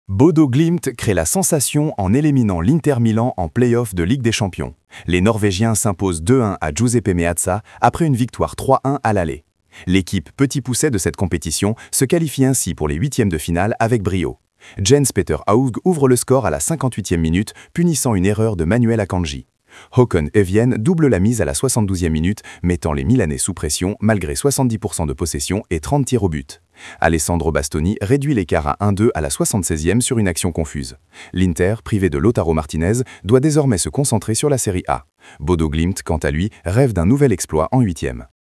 Bodo Glimt crée la sensation en éliminant l'Inter Milan en play-off de Ligue des Champions. Les Norvégiens s'imposent 2-1 à Giuseppe Meazza après une victoire 3-1 à l'aller. L'équipe petit pousset de cette compétition se qualifie ainsi pour les huitièmes de finale avec brio. Jens Peter Haug ouvre le score à la 58e minute, punissant une erreur de Manuel Akanji. Håkon Evjen double la mise à la 72e minute, mettant les Milanais sous pression malgré 70% de possession et 30 tirs au but. Alessandro Bastoni réduit l'écart à 1-2 à la 76e sur une action confuse. L'Inter, privé de Lautaro Martinez, doit désormais se concentrer sur la Série A. Bodo Glimt, quant à lui, rêve d'un nouvel exploit en huitième.